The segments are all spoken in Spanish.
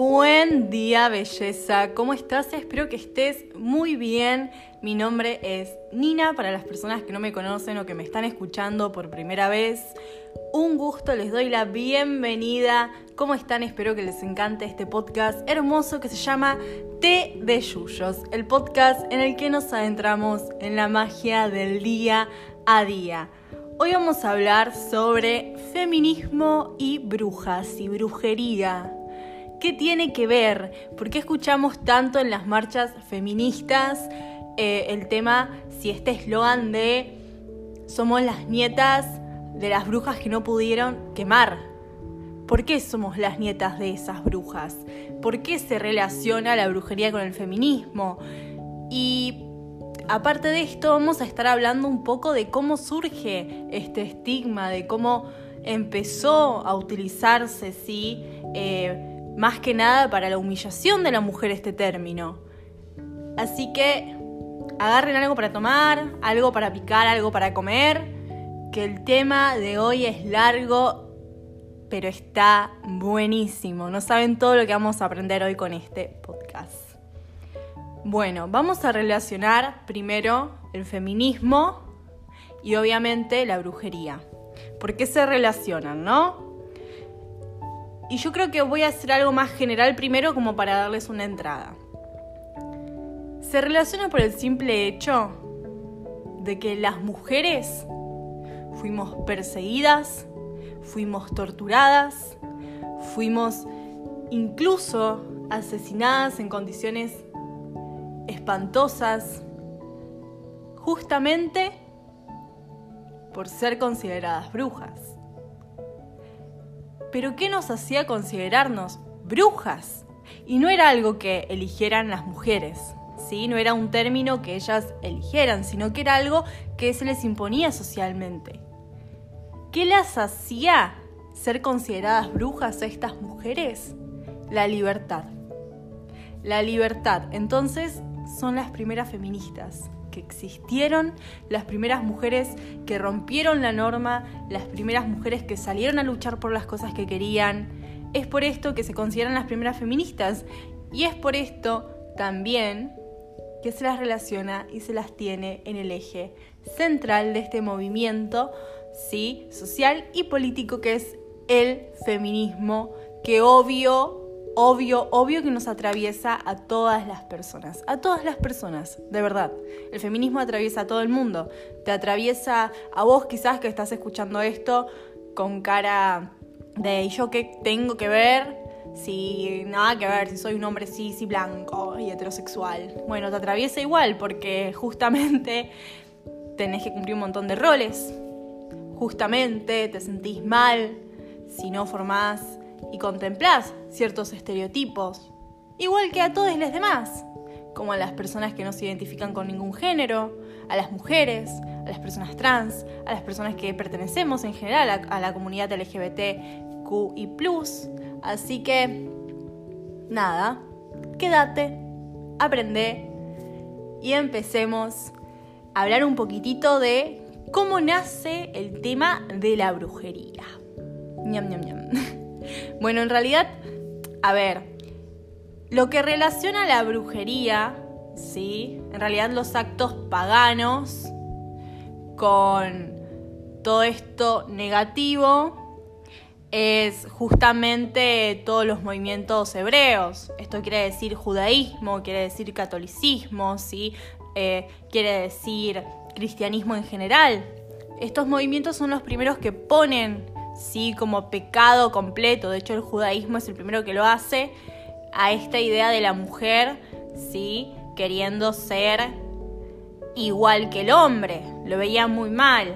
Buen día, belleza. ¿Cómo estás? Espero que estés muy bien. Mi nombre es Nina, para las personas que no me conocen o que me están escuchando por primera vez. Un gusto, les doy la bienvenida. ¿Cómo están? Espero que les encante este podcast hermoso que se llama Té de Yuyos, el podcast en el que nos adentramos en la magia del día a día. Hoy vamos a hablar sobre feminismo y brujas y brujería. ¿Qué tiene que ver? ¿Por qué escuchamos tanto en las marchas feministas el tema, si este eslogan de somos las nietas de las brujas que no pudieron quemar? ¿Por qué somos las nietas de esas brujas? ¿Por qué se relaciona la brujería con el feminismo? Y aparte de esto, vamos a estar hablando un poco de cómo surge este estigma, de cómo empezó a utilizarse, ¿sí? Más que nada para la humillación de la mujer este término. Así que agarren algo para tomar, algo para picar, algo para comer, que el tema de hoy es largo, pero está buenísimo. No saben todo lo que vamos a aprender hoy con este podcast. Bueno, vamos a relacionar primero el feminismo y obviamente la brujería. ¿Por qué se relacionan, no? Y yo creo que voy a hacer algo más general primero como para darles una entrada. Se relaciona por el simple hecho de que las mujeres fuimos perseguidas, fuimos torturadas, fuimos incluso asesinadas en condiciones espantosas, justamente por ser consideradas brujas. ¿Pero qué nos hacía considerarnos brujas? Y no era algo que eligieran las mujeres, ¿sí? No era un término que ellas eligieran, sino que era algo que se les imponía socialmente. ¿Qué las hacía ser consideradas brujas a estas mujeres? La libertad. La libertad. Entonces, son las primeras feministas que existieron, las primeras mujeres que rompieron la norma, las primeras mujeres que salieron a luchar por las cosas que querían. Es por esto que se consideran las primeras feministas y es por esto también que se las relaciona y se las tiene en el eje central de este movimiento, ¿sí?, social y político, que es el feminismo, que obvio que nos atraviesa a todas las personas, de verdad. El feminismo atraviesa a todo el mundo. Te atraviesa a vos quizás que estás escuchando esto con cara de ¿y yo qué tengo que ver? Si nada que ver, si soy un hombre cis y blanco y heterosexual. Bueno, te atraviesa igual porque justamente tenés que cumplir un montón de roles. Justamente te sentís mal si no formás y contemplás ciertos estereotipos, igual que a todos los demás, como a las personas que no se identifican con ningún género, a las mujeres, a las personas trans, a las personas que pertenecemos en general a la comunidad LGBTQI+. Así que, nada, quédate, aprende y empecemos a hablar un poquitito de cómo nace el tema de la brujería. Ñam, ñam, ñam. Bueno, en realidad, a ver, lo que relaciona la brujería, ¿sí?, en realidad los actos paganos con todo esto negativo, es justamente todos los movimientos hebreos. Esto quiere decir judaísmo, quiere decir catolicismo, ¿sí?, quiere decir cristianismo en general. Estos movimientos son los primeros que ponen, sí, como pecado completo. De hecho, el judaísmo es el primero que lo hace, a esta idea de la mujer, sí, queriendo ser igual que el hombre. Lo veía muy mal.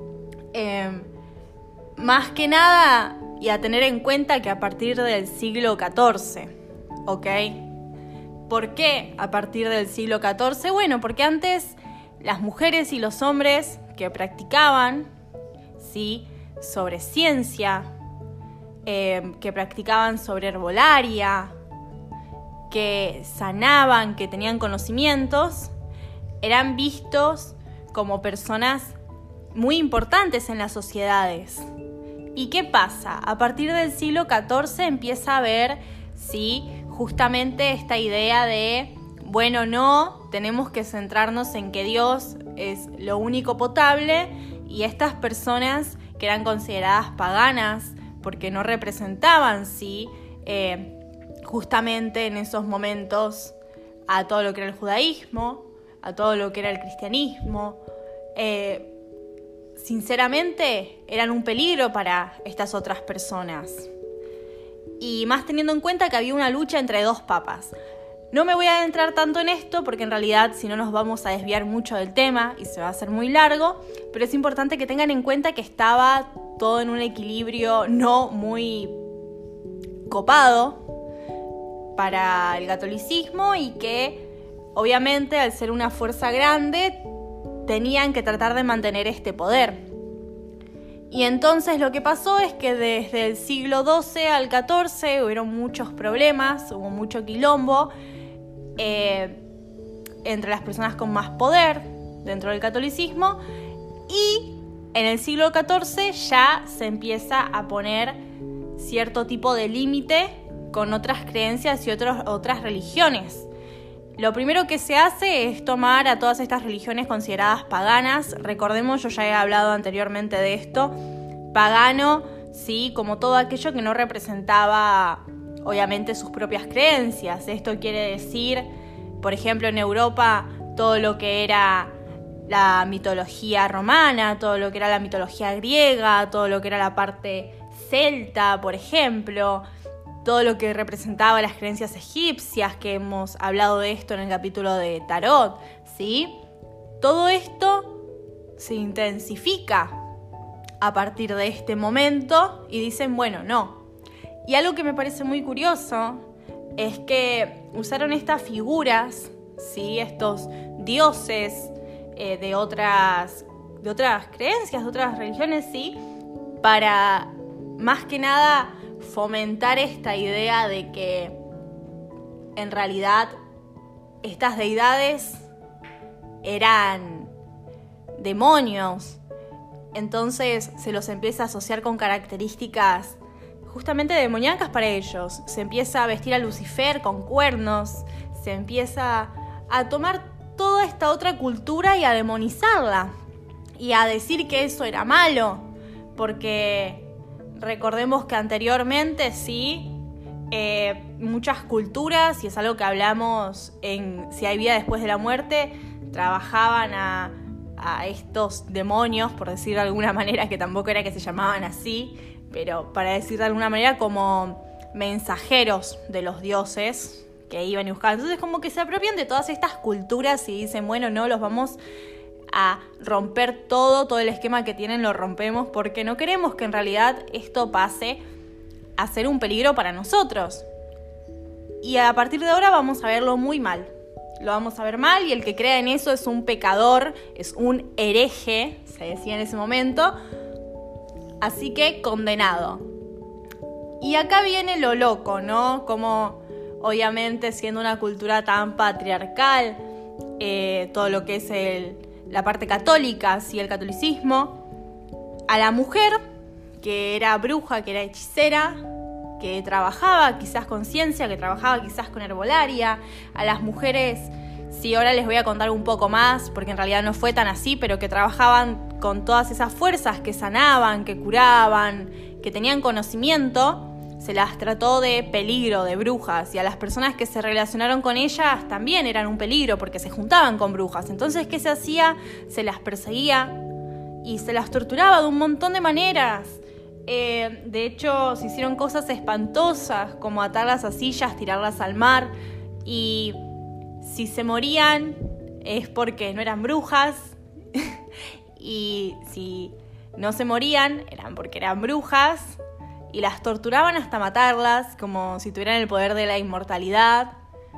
Más que nada, y a tener en cuenta que a partir del siglo XIV, ¿ok? ¿Por qué a partir del siglo XIV? Bueno, porque antes las mujeres y los hombres que practicaban, sí, sobre ciencia, que practicaban sobre herbolaria, que sanaban, que tenían conocimientos, eran vistos como personas muy importantes en las sociedades. ¿Y qué pasa? A partir del siglo XIV empieza a haber ¿sí? Justamente esta idea de, bueno, no, tenemos que centrarnos en que Dios es lo único potable, y estas personas que eran consideradas paganas porque no representaban, ¿sí? Justamente en esos momentos a todo lo que era el judaísmo, a todo lo que era el cristianismo, sinceramente eran un peligro para estas otras personas. Y más teniendo en cuenta que había una lucha entre dos papas. No me voy a adentrar tanto en esto porque en realidad si no nos vamos a desviar mucho del tema y se va a hacer muy largo, pero es importante que tengan en cuenta que estaba todo en un equilibrio no muy copado para el catolicismo, y que obviamente al ser una fuerza grande tenían que tratar de mantener este poder. Y entonces lo que pasó es que desde el siglo XII al XIV hubieron muchos problemas, hubo mucho quilombo entre las personas con más poder dentro del catolicismo, y en el siglo XIV ya se empieza a poner cierto tipo de límite con otras creencias y otras religiones. Lo primero que se hace es tomar a todas estas religiones consideradas paganas. Recordemos, yo ya he hablado anteriormente de esto. Pagano, sí, como todo aquello que no representaba, obviamente, sus propias creencias. Esto quiere decir, por ejemplo, en Europa, todo lo que era la mitología romana, todo lo que era la mitología griega, todo lo que era la parte celta, por ejemplo, todo lo que representaba las creencias egipcias, que hemos hablado de esto en el capítulo de Tarot, ¿sí? Todo esto se intensifica a partir de este momento y dicen, bueno, no. Y algo que me parece muy curioso es que usaron estas figuras, ¿sí? Estos dioses de otras creencias, de otras religiones, ¿sí? Para más que nada fomentar esta idea de que en realidad estas deidades eran demonios. Entonces se los empieza a asociar con características justamente demoníacas para ellos. Se empieza a vestir a Lucifer con cuernos, se empieza a tomar toda esta otra cultura y a demonizarla y a decir que eso era malo, porque recordemos que anteriormente, sí, muchas culturas, y es algo que hablamos en Si hay vida después de la muerte, trabajaban a estos demonios, por decir de alguna manera, que tampoco era que se llamaban así, pero para decir de alguna manera como mensajeros de los dioses que iban y buscaban. Entonces como que se apropian de todas estas culturas y dicen, bueno, no, los vamos a romper todo el esquema que tienen lo rompemos, porque no queremos que en realidad esto pase a ser un peligro para nosotros. Y a partir de ahora vamos a verlo muy mal. Lo vamos a ver mal, y el que crea en eso es un pecador, es un hereje, se decía en ese momento, así que condenado. Y acá viene lo loco, ¿no? Como obviamente siendo una cultura tan patriarcal, todo lo que es la parte católica, ¿sí? El catolicismo, a la mujer que era bruja, que era hechicera, que trabajaba quizás con ciencia, que trabajaba quizás con herbolaria, a las mujeres, sí, ahora les voy a contar un poco más, porque en realidad no fue tan así, pero que trabajaban con todas esas fuerzas, que sanaban, que curaban, que tenían conocimiento, se las trató de peligro, de brujas, y a las personas que se relacionaron con ellas también eran un peligro, porque se juntaban con brujas. Entonces, ¿qué se hacía? Se las perseguía y se las torturaba de un montón de maneras. De hecho, se hicieron cosas espantosas, como atarlas a sillas, tirarlas al mar, y si se morían es porque no eran brujas, y si no se morían eran porque eran brujas, y las torturaban hasta matarlas, como si tuvieran el poder de la inmortalidad,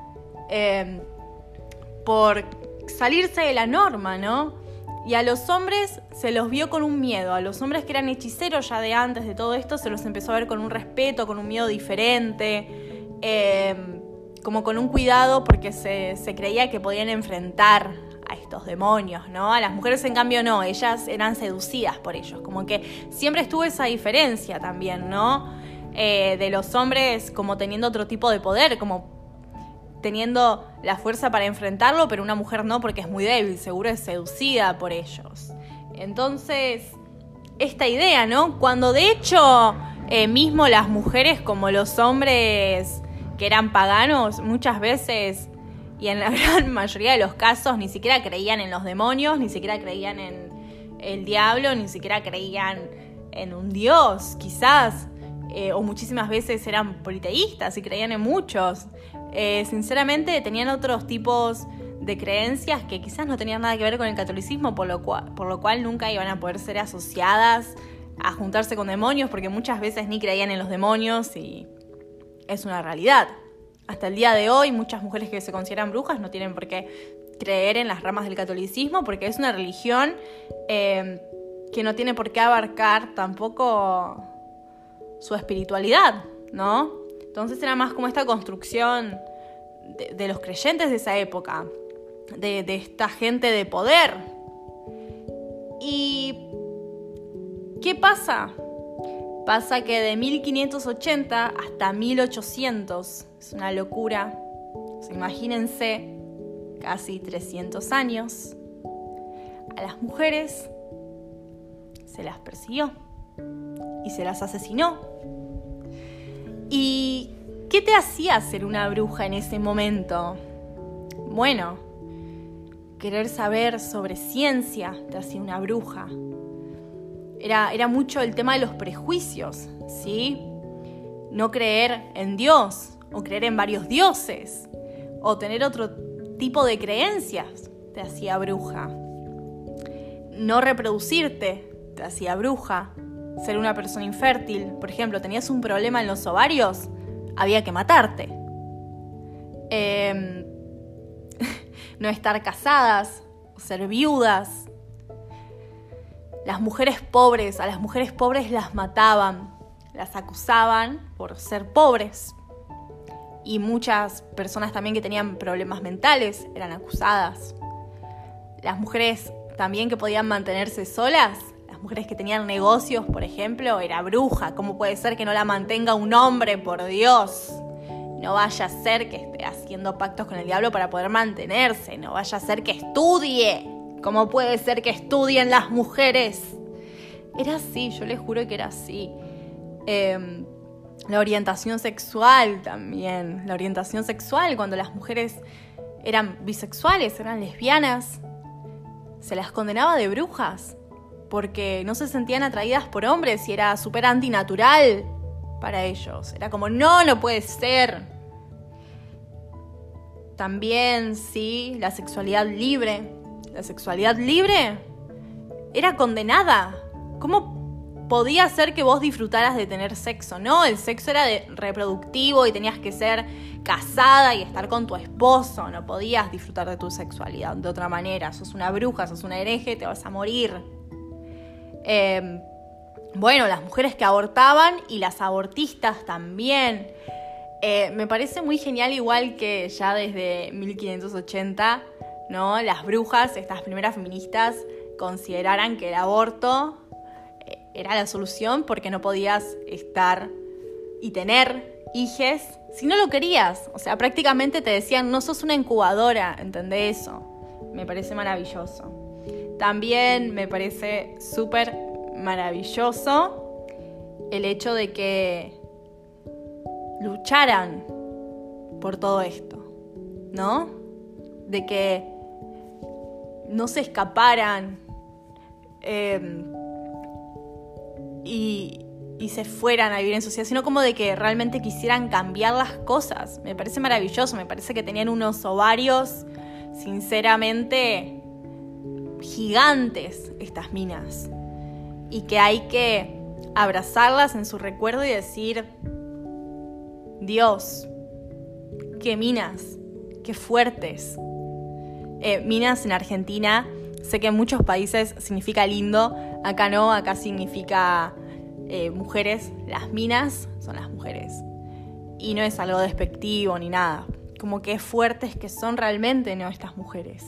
por salirse de la norma, ¿no? Y a los hombres se los vio con un miedo. A los hombres que eran hechiceros ya de antes de todo esto se los empezó a ver con un respeto, con un miedo diferente, como con un cuidado, porque se creía que podían enfrentar a estos demonios, ¿no? A las mujeres, en cambio, no. Ellas eran seducidas por ellos. Como que siempre estuvo esa diferencia también, ¿no? de los hombres como teniendo otro tipo de poder, como teniendo la fuerza para enfrentarlo, pero una mujer no, porque es muy débil, seguro es seducida por ellos. Entonces, esta idea, ¿no? Cuando de hecho mismo las mujeres como los hombres que eran paganos, muchas veces, y en la gran mayoría de los casos, ni siquiera creían en los demonios, ni siquiera creían en el diablo, ni siquiera creían en un dios, quizás, o muchísimas veces eran politeístas y creían en muchos. Sinceramente tenían otros tipos de creencias que quizás no tenían nada que ver con el catolicismo, por lo cual nunca iban a poder ser asociadas a juntarse con demonios, porque muchas veces ni creían en los demonios y es una realidad. Hasta el día de hoy muchas mujeres que se consideran brujas no tienen por qué creer en las ramas del catolicismo, porque es una religión que no tiene por qué abarcar tampoco su espiritualidad, ¿no? Entonces era más como esta construcción de los creyentes de esa época, de esta gente de poder. ¿Y qué pasa? Pasa que de 1580 hasta 1800, es una locura, imagínense, casi 300 años, a las mujeres se las persiguió y se las asesinó. ¿Y qué te hacía ser una bruja en ese momento? Bueno, querer saber sobre ciencia te hacía una bruja. Era mucho el tema de los prejuicios, ¿sí? No creer en Dios, o creer en varios dioses, o tener otro tipo de creencias te hacía bruja. No reproducirte te hacía bruja. Ser una persona infértil, por ejemplo, tenías un problema en los ovarios, había que matarte. No estar casadas, ser viudas. Las mujeres pobres, a las mujeres pobres las mataban, las acusaban por ser pobres. Y muchas personas también que tenían problemas mentales eran acusadas. Las mujeres también que podían mantenerse solas, las mujeres que tenían negocios, por ejemplo, era bruja. ¿Cómo puede ser que no la mantenga un hombre, por Dios? No vaya a ser que esté haciendo pactos con el diablo para poder mantenerse. No vaya a ser que estudie. ¿Cómo puede ser que estudien las mujeres? Era así, yo les juro que era así. La orientación sexual también. La orientación sexual, cuando las mujeres eran bisexuales, eran lesbianas, se las condenaba de brujas porque no se sentían atraídas por hombres y era súper antinatural para ellos. Era como, no puede ser. También, sí, la sexualidad libre. La sexualidad libre era condenada. ¿Cómo podía ser que vos disfrutaras de tener sexo? No, el sexo era reproductivo y tenías que ser casada y estar con tu esposo. No podías disfrutar de tu sexualidad de otra manera. Sos una bruja, sos una hereje, te vas a morir. Bueno, las mujeres que abortaban y las abortistas también. Me parece muy genial, igual que ya desde 1580, ¿no? Las brujas, estas primeras feministas, consideraran que el aborto era la solución porque no podías estar y tener hijes si no lo querías. O sea, prácticamente te decían, no sos una incubadora, ¿entendés eso? Me parece maravilloso. También me parece súper maravilloso el hecho de que lucharan por todo esto, ¿no? De que no se escaparan y se fueran a vivir en sociedad, sino como de que realmente quisieran cambiar las cosas. Me parece maravilloso, me parece que tenían unos ovarios, sinceramente, gigantes estas minas, y que hay que abrazarlas en su recuerdo y decir, Dios, qué minas, qué fuertes. Minas en Argentina, sé que en muchos países significa lindo, acá no, acá significa mujeres. Las minas son las mujeres y no es algo despectivo ni nada, como que fuertes que son realmente, ¿no? Estas mujeres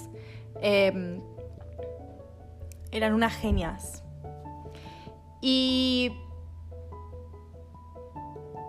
eran unas genias. Y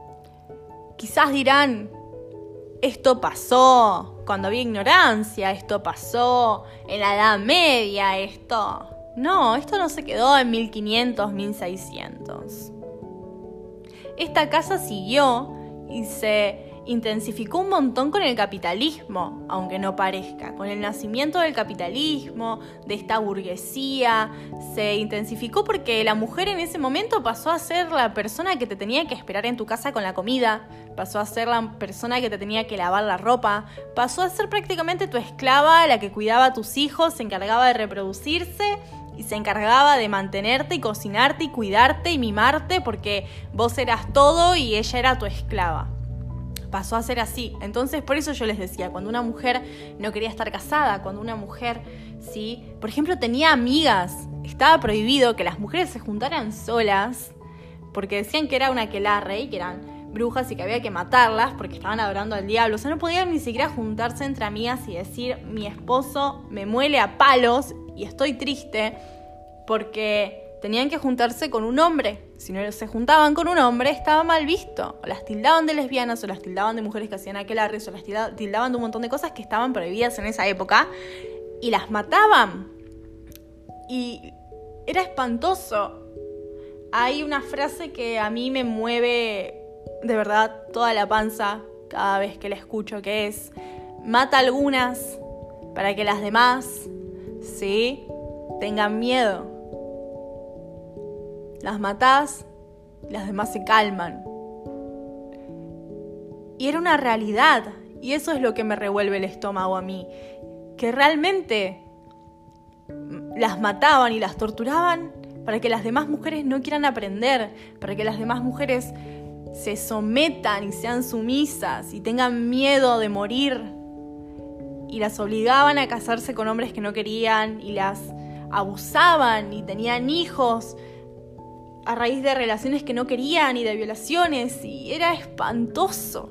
quizás dirán, esto pasó cuando había ignorancia, esto pasó en la Edad Media, esto... No, esto no se quedó en 1500, 1600. Esta casa siguió y se intensificó un montón con el capitalismo, aunque no parezca. Con el nacimiento del capitalismo, de esta burguesía, se intensificó porque la mujer en ese momento pasó a ser la persona que te tenía que esperar en tu casa con la comida, pasó a ser la persona que te tenía que lavar la ropa, pasó a ser prácticamente tu esclava, la que cuidaba a tus hijos, se encargaba de reproducirse y se encargaba de mantenerte y cocinarte y cuidarte y mimarte porque vos eras todo y ella era tu esclava. Pasó a ser así. Entonces, por eso yo les decía, cuando una mujer no quería estar casada, cuando una mujer, ¿sí? Por ejemplo, tenía amigas, estaba prohibido que las mujeres se juntaran solas porque decían que era una aquelarre y que eran brujas y que había que matarlas porque estaban adorando al diablo. O sea, no podían ni siquiera juntarse entre amigas y decir, mi esposo me muele a palos y estoy triste, porque tenían que juntarse con un hombre. Si no se juntaban con un hombre, estaba mal visto. O las tildaban de lesbianas, o las tildaban de mujeres que hacían aquelarres, o las tildaban de un montón de cosas que estaban prohibidas en esa época, y las mataban. Y era espantoso. Hay una frase que a mí me mueve de verdad toda la panza cada vez que la escucho, que es: mata a algunas para que las demás, ¿sí?, tengan miedo. Las matás, las demás se calman. Y era una realidad, y eso es lo que me revuelve el estómago a mí, que realmente las mataban y las torturaban para que las demás mujeres no quieran aprender, para que las demás mujeres se sometan y sean sumisas y tengan miedo de morir, y las obligaban a casarse con hombres que no querían y las abusaban y tenían hijos a raíz de relaciones que no querían y de violaciones, y era espantoso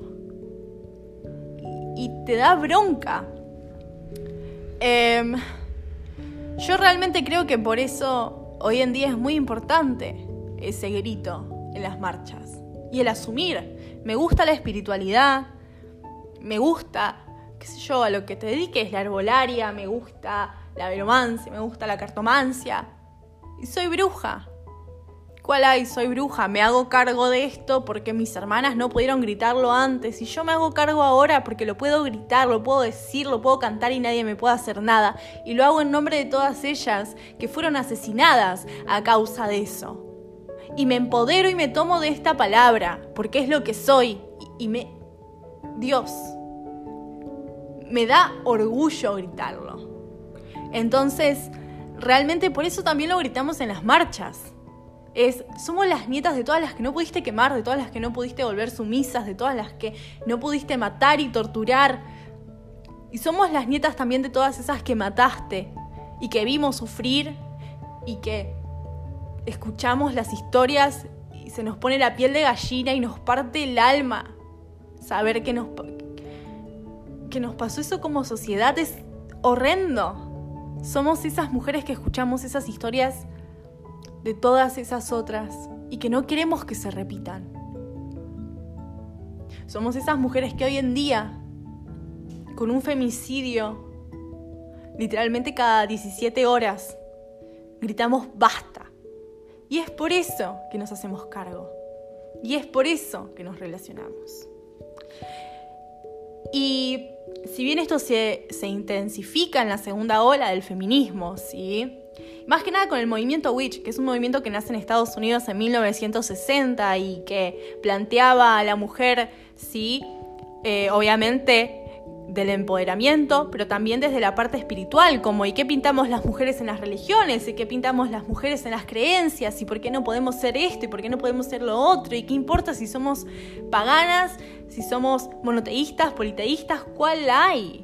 y te da bronca. Yo realmente creo que por eso hoy en día es muy importante ese grito en las marchas y el asumir. Me gusta la espiritualidad, me gusta, qué sé yo, a lo que te dediques, la herbolaria, me gusta la veromancia, me gusta la cartomancia, y soy bruja. ¿Cuál hay? Soy bruja, me hago cargo de esto porque mis hermanas no pudieron gritarlo antes y yo me hago cargo ahora porque lo puedo gritar, lo puedo decir, lo puedo cantar y nadie me puede hacer nada. Y lo hago en nombre de todas ellas que fueron asesinadas a causa de eso. Y me empodero y me tomo de esta palabra porque es lo que soy. Dios, me da orgullo gritarlo. Entonces, realmente por eso también lo gritamos en las marchas. Somos las nietas de todas las que no pudiste quemar, de todas las que no pudiste volver sumisas, de todas las que no pudiste matar y torturar. Y somos las nietas también de todas esas que mataste y que vimos sufrir y que escuchamos las historias y se nos pone la piel de gallina y nos parte el alma. Saber que nos pasó eso como sociedad es horrendo. Somos esas mujeres que escuchamos esas historias de todas esas otras y que no queremos que se repitan. Somos esas mujeres que hoy en día, con un femicidio, literalmente cada 17 horas, gritamos basta. Y es por eso que nos hacemos cargo. Y es por eso que nos relacionamos. Y si bien esto se intensifica en la segunda ola del feminismo, ¿sí?, más que nada con el movimiento Witch, que es un movimiento que nace en Estados Unidos en 1960 y que planteaba a la mujer, sí, obviamente del empoderamiento, pero también desde la parte espiritual, como ¿y qué pintamos las mujeres en las religiones? ¿Y qué pintamos las mujeres en las creencias? ¿Y por qué no podemos ser esto? ¿Y por qué no podemos ser lo otro? ¿Y qué importa si somos paganas? ¿Si somos monoteístas, politeístas? ¿Cuál hay?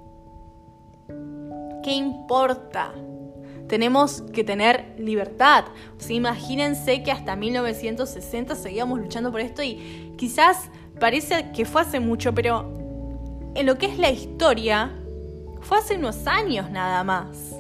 ¿Qué importa? Tenemos que tener libertad. O sea, imagínense que hasta 1960 seguíamos luchando por esto y quizás parece que fue hace mucho, pero en lo que es la historia, fue hace unos años nada más.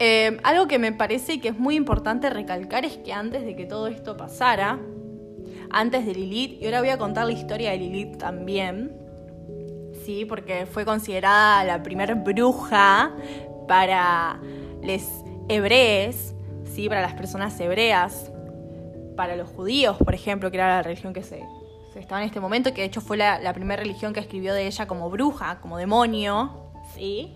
Algo que me parece que es muy importante recalcar es que antes de que todo esto pasara, antes de Lilith, y ahora voy a contar la historia de Lilith también, ¿sí? Porque fue considerada la primer bruja para los hebreos, ¿sí? Para las personas hebreas, para los judíos, por ejemplo, que era la religión que se estaba en este momento, que de hecho fue la primera religión que escribió de ella como bruja, como demonio, ¿sí?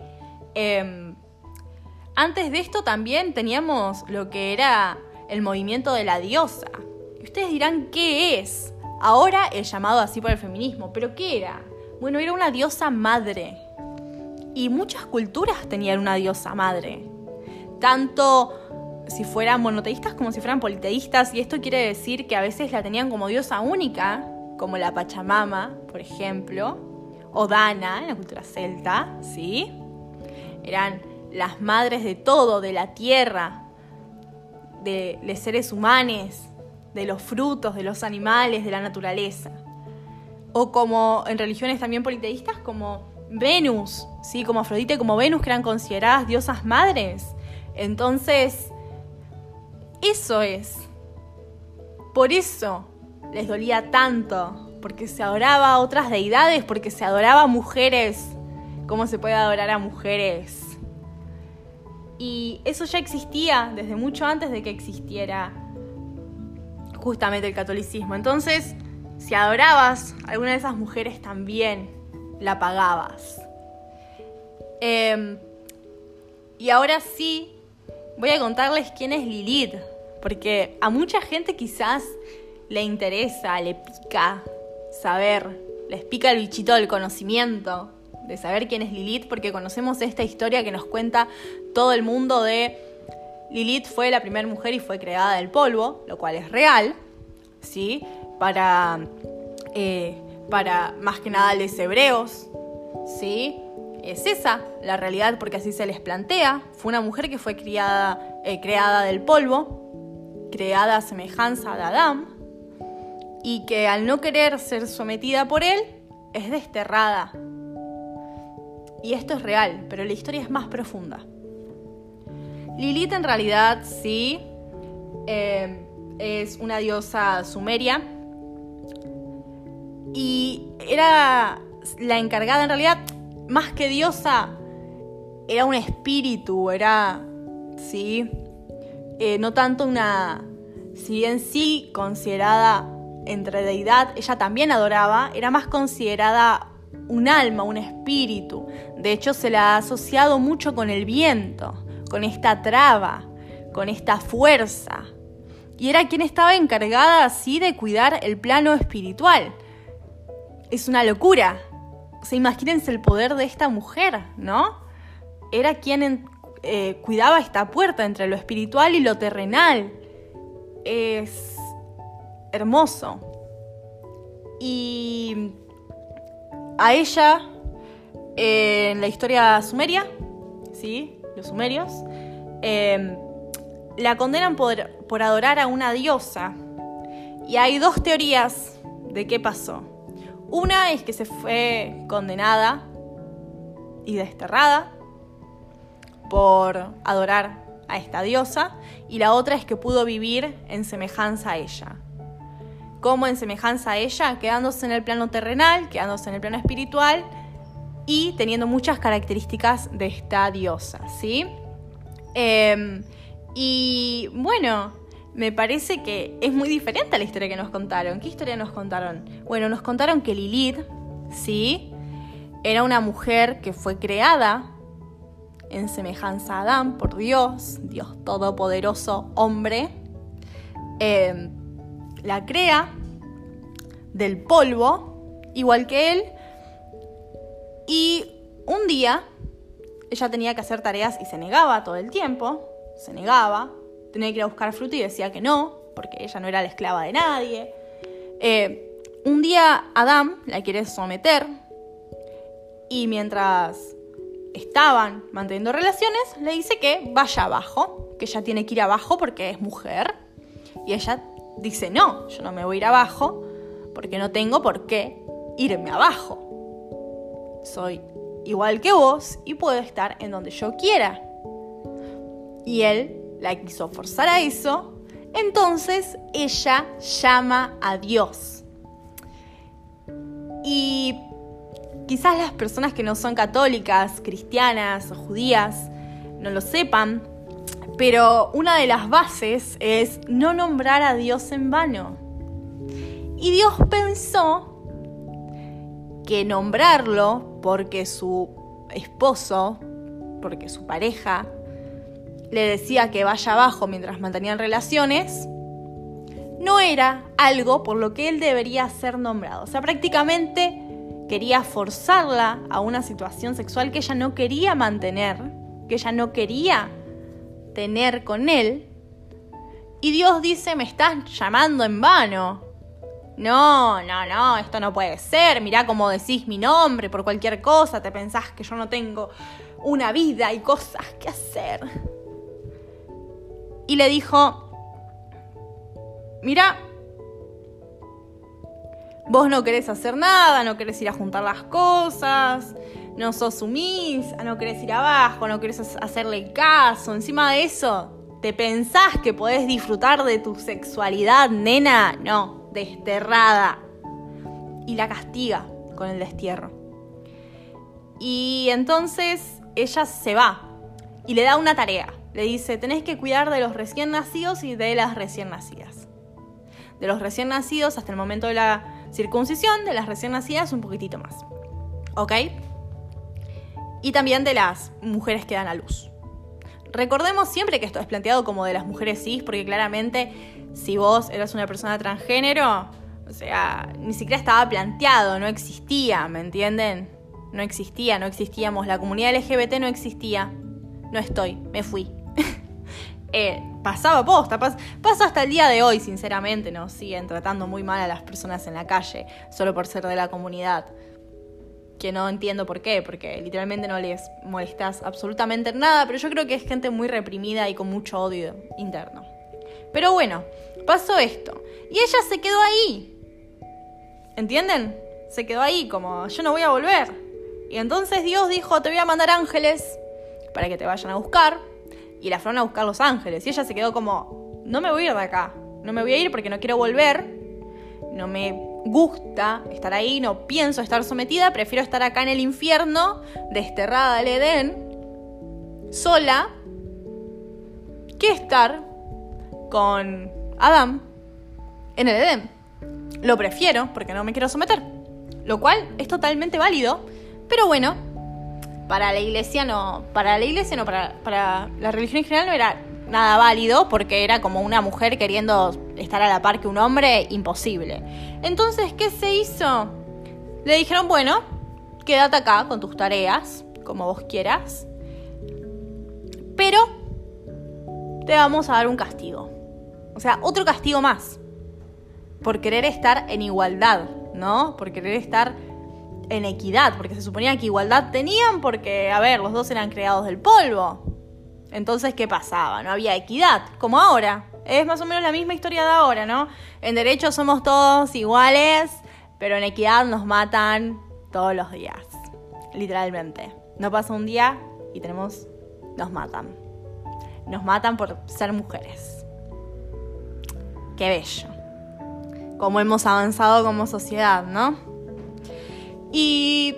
Antes de esto también teníamos lo que era el movimiento de la diosa. Y ustedes dirán, ¿qué es? Ahora es llamado así por el feminismo, ¿pero qué era? Bueno, era una diosa madre. Y muchas culturas tenían una diosa madre. Tanto si fueran monoteístas como si fueran politeístas. Y esto quiere decir que a veces la tenían como diosa única, como la Pachamama, por ejemplo. O Dana, en la cultura celta, ¿sí? Eran las madres de todo, de la tierra, de los seres humanos, de los frutos, de los animales, de la naturaleza. O como en religiones también politeístas, como Venus, ¿sí? Como Afrodite, como Venus, que eran consideradas diosas madres. Entonces, eso es. Por eso les dolía tanto, porque se adoraba a otras deidades, porque se adoraba a mujeres. ¿Cómo se puede adorar a mujeres? Y eso ya existía desde mucho antes de que existiera justamente el catolicismo. Entonces, si adorabas a alguna de esas mujeres, también la pagabas. Y ahora sí, voy a contarles quién es Lilith, porque a mucha gente quizás le interesa, le pica saber, les pica el bichito del conocimiento, de saber quién es Lilith, porque conocemos esta historia que nos cuenta todo el mundo de Lilith fue la primera mujer y fue creada del polvo, lo cual es real, ¿sí? Para más que nada los hebreos, ¿sí? Es esa la realidad, porque así se les plantea. Fue una mujer que fue creada del polvo, creada a semejanza de Adán, y que al no querer ser sometida por él, es desterrada. Y esto es real, pero la historia es más profunda. Lilith en realidad sí es una diosa sumeria y era la encargada, en realidad, más que diosa, era un espíritu, era, sí, no tanto una, si bien sí considerada entre deidad, ella también adoraba, era más considerada un alma, un espíritu. De hecho, se la ha asociado mucho con el viento, con esta traba, con esta fuerza. Y era quien estaba encargada así de cuidar el plano espiritual. Es una locura. O sea, imagínense el poder de esta mujer, ¿no? Era quien cuidaba esta puerta entre lo espiritual y lo terrenal. Es hermoso. Y a ella, en la historia sumeria, ¿sí? Los sumerios, la condenan por adorar a una diosa. Y hay dos teorías de qué pasó. Una es que se fue condenada y desterrada por adorar a esta diosa, y la otra es que pudo vivir en semejanza a ella. ¿Cómo en semejanza a ella? Quedándose en el plano terrenal, quedándose en el plano espiritual y teniendo muchas características de esta diosa, ¿sí? Y bueno, me parece que es muy diferente a la historia que nos contaron. ¿Qué historia nos contaron? Bueno, nos contaron que Lilith, ¿sí? Era una mujer que fue creada en semejanza a Adán por Dios, Dios todopoderoso, hombre. La crea del polvo, igual que él. Y un día ella tenía que hacer tareas y se negaba todo el tiempo. Se negaba. Tenía que ir a buscar fruta y decía que no, porque ella no era la esclava de nadie. Un día Adán la quiere someter y mientras estaban manteniendo relaciones le dice que vaya abajo, que ella tiene que ir abajo porque es mujer. Y ella dice, no, yo no me voy a ir abajo porque no tengo por qué irme abajo. Soy igual que vos y puedo estar en donde yo quiera. Y él la quiso forzar a eso, Entonces ella llama a Dios. Y quizás las personas que no son católicas, cristianas o judías no lo sepan, pero una de las bases es no nombrar a Dios en vano. Y Dios pensó que nombrarlo porque su esposo, porque su pareja, le decía que vaya abajo mientras mantenían relaciones, no era algo por lo que él debería ser nombrado. O sea, prácticamente quería forzarla a una situación sexual que ella no quería mantener, que ella no quería tener con él. Y Dios dice, me estás llamando en vano. No, esto no puede ser. Mirá cómo decís mi nombre por cualquier cosa. Te pensás que yo no tengo una vida y cosas que hacer. Y le dijo, mirá, vos no querés hacer nada, no querés ir a juntar las cosas, no sos sumisa, no querés ir abajo, no querés hacerle caso. Encima de eso, ¿te pensás que podés disfrutar de tu sexualidad, nena? No, desterrada. Y la castiga con el destierro. Y entonces ella se va y le da una tarea. Le dice, tenés que cuidar de los recién nacidos y de las recién nacidas. De los recién nacidos hasta el momento de la circuncisión, de las recién nacidas un poquitito más. ¿Ok? Y también de las mujeres que dan a luz. Recordemos siempre que esto es planteado como de las mujeres cis, porque claramente si vos eras una persona transgénero, o sea, ni siquiera estaba planteado, no existía, ¿me entienden? No existíamos, la comunidad LGBT no existía. No estoy, me fui. Pasaba posta, pasa hasta el día de hoy, sinceramente, ¿no? Siguen tratando muy mal a las personas en la calle, solo por ser de la comunidad. Que no entiendo por qué, porque literalmente no les molestas absolutamente nada, pero yo creo que es gente muy reprimida y con mucho odio interno. Pero bueno, pasó esto. Y ella se quedó ahí. ¿Entienden? Se quedó ahí, como yo no voy a volver. Y entonces Dios dijo, te voy a mandar ángeles para que te vayan a buscar. Y la fueron a buscar los ángeles. Y ella se quedó como, no me voy a ir de acá. No me voy a ir porque no quiero volver. No me gusta estar ahí, no pienso estar sometida. Prefiero estar acá en el infierno, desterrada del Edén, sola, que estar con Adán en el Edén. Lo prefiero porque no me quiero someter. Lo cual es totalmente válido. Pero bueno, para la iglesia no, para la religión en general no era nada válido, porque era como una mujer queriendo estar a la par que un hombre, imposible. Entonces, ¿qué se hizo? Le dijeron, bueno, quédate acá con tus tareas, como vos quieras, pero te vamos a dar un castigo. O sea, otro castigo más, por querer estar en igualdad, ¿no? Por querer estar en equidad, porque se suponía que igualdad tenían porque, a ver, los dos eran creados del polvo. Entonces, ¿qué pasaba? No había equidad, como ahora. Es más o menos la misma historia de ahora, ¿no? En derecho somos todos iguales, pero en equidad nos matan todos los días. Literalmente. No pasa un día y nos matan. Nos matan por ser mujeres. Qué bello. Cómo hemos avanzado como sociedad, ¿no? Y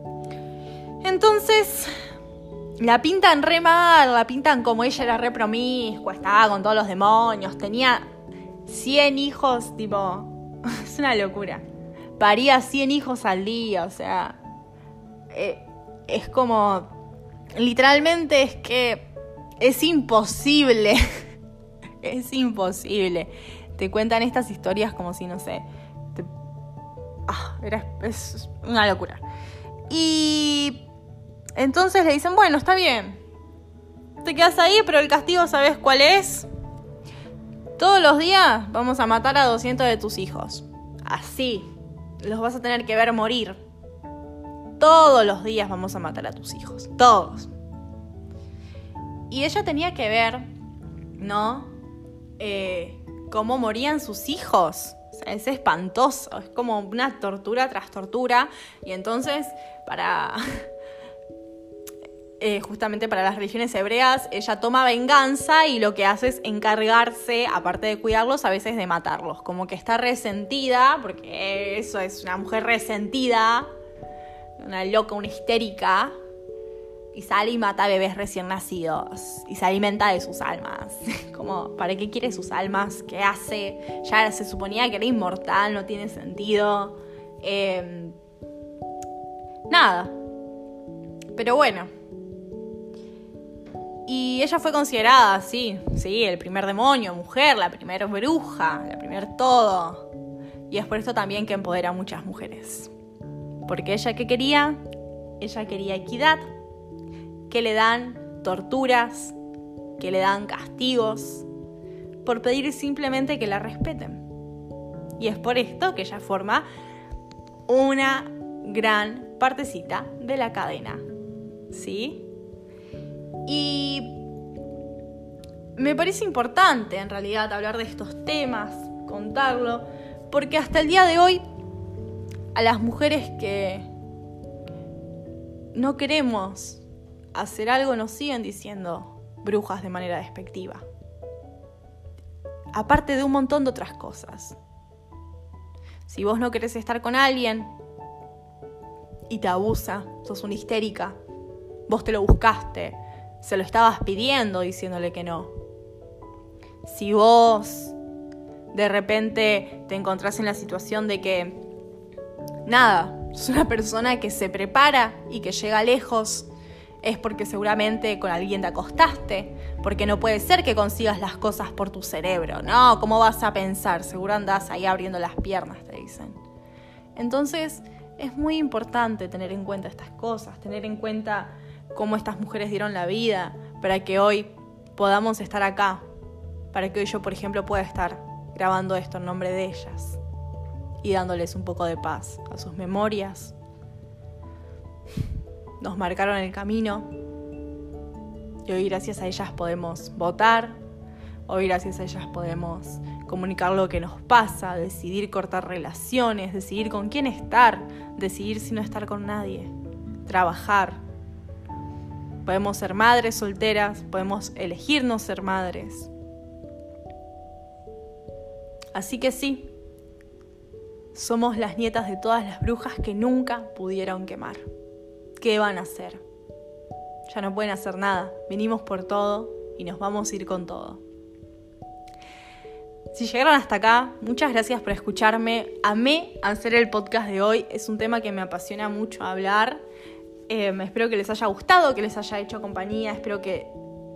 entonces la pintan re mal, la pintan como ella era re promiscua, estaba con todos los demonios, tenía 100 hijos, tipo, es una locura. Paría 100 hijos al día, o sea, es como, literalmente es que es imposible, es imposible. Te cuentan estas historias como si, no sé, es una locura. Y entonces le dicen, bueno, está bien, te quedas ahí, pero el castigo, ¿sabes cuál es? Todos los días vamos a matar a 200 de tus hijos. Así, los vas a tener que ver morir. Todos los días vamos a matar a tus hijos, todos. Y ella tenía que ver, ¿no? Cómo morían sus hijos. O sea, es espantoso, es como una tortura tras tortura. Y entonces, justamente para las religiones hebreas, ella toma venganza y lo que hace es encargarse, aparte de cuidarlos, a veces de matarlos. Como que está resentida, porque eso es una mujer resentida, una loca, una histérica, y sale y mata bebés recién nacidos y se alimenta de sus almas. Como, ¿para qué quiere sus almas? ¿Qué hace? Ya se suponía que era inmortal, no tiene sentido. Nada. Pero bueno. Y ella fue considerada, sí, el primer demonio, mujer, la primer bruja, la primer todo. Y es por esto también que empodera a muchas mujeres. Porque ella, ¿qué quería? Ella quería equidad, que le dan torturas, que le dan castigos, por pedir simplemente que la respeten. Y es por esto que ella forma una gran partecita de la cadena, ¿sí? Y me parece importante, en realidad, hablar de estos temas, contarlo, porque hasta el día de hoy, a las mujeres que no queremos hacer algo nos siguen diciendo brujas de manera despectiva. Aparte de un montón de otras cosas. Si vos no querés estar con alguien y te abusa, sos una histérica, vos te lo buscaste, se lo estabas pidiendo diciéndole que no. Si vos de repente te encontrás en la situación de que sos una persona que se prepara y que llega lejos, es porque seguramente con alguien te acostaste, porque no puede ser que consigas las cosas por tu cerebro, ¿no? ¿Cómo vas a pensar? Seguro andás ahí abriendo las piernas, te dicen. Entonces, es muy importante tener en cuenta estas cosas, tener en cuenta cómo estas mujeres dieron la vida para que hoy podamos estar acá, para que hoy yo, por ejemplo, pueda estar grabando esto en nombre de ellas y dándoles un poco de paz a sus memorias. Nos marcaron el camino y hoy gracias a ellas podemos votar, hoy gracias a ellas podemos comunicar lo que nos pasa, decidir cortar relaciones, decidir con quién estar, decidir si no estar con nadie, trabajar. Podemos ser madres solteras, podemos elegirnos ser madres. Así que sí, somos las nietas de todas las brujas que nunca pudieron quemar. ¿Qué van a hacer? Ya no pueden hacer nada. Vinimos por todo y nos vamos a ir con todo. Si llegaron hasta acá, muchas gracias por escucharme. Amé hacer el podcast de hoy. Es un tema que me apasiona mucho hablar. Espero que les haya gustado, que les haya hecho compañía. Espero que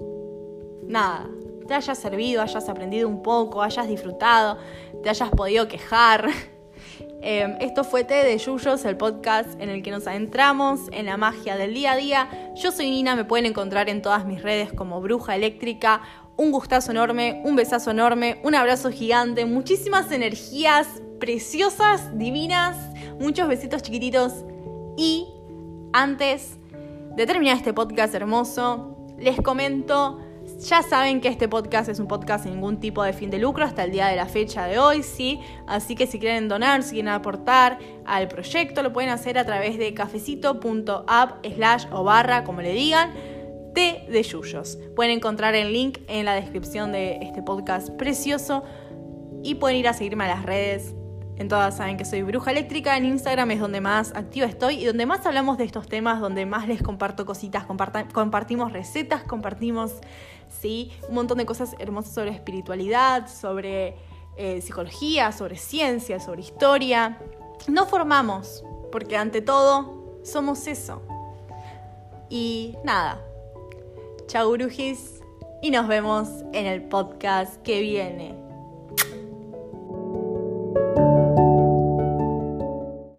te haya servido, hayas aprendido un poco, hayas disfrutado, te hayas podido quejar. Esto fue Té de Yuyos, el podcast en el que nos adentramos en la magia del día a día. Yo soy Nina, me pueden encontrar en todas mis redes como Bruja Eléctrica. Un gustazo enorme, un besazo enorme, un abrazo gigante, muchísimas energías preciosas, divinas, muchos besitos chiquititos. Y antes de terminar este podcast hermoso, les comento. Ya saben que este podcast es un podcast sin ningún tipo de fin de lucro hasta el día de la fecha de hoy, ¿sí? Así que si quieren donar, si quieren aportar al proyecto, lo pueden hacer a través de cafecito.app/o/, como le digan, Té de Yuyos. Pueden encontrar el link en la descripción de este podcast precioso y pueden ir a seguirme a las redes. En todas saben que soy Bruja Eléctrica. En Instagram es donde más activa estoy y donde más hablamos de estos temas, donde más les comparto cositas, compartimos recetas, compartimos un montón de cosas hermosas sobre espiritualidad, sobre psicología, sobre ciencia, sobre historia. Nos formamos, porque ante todo somos eso. Y chau brujis, y nos vemos en el podcast que viene.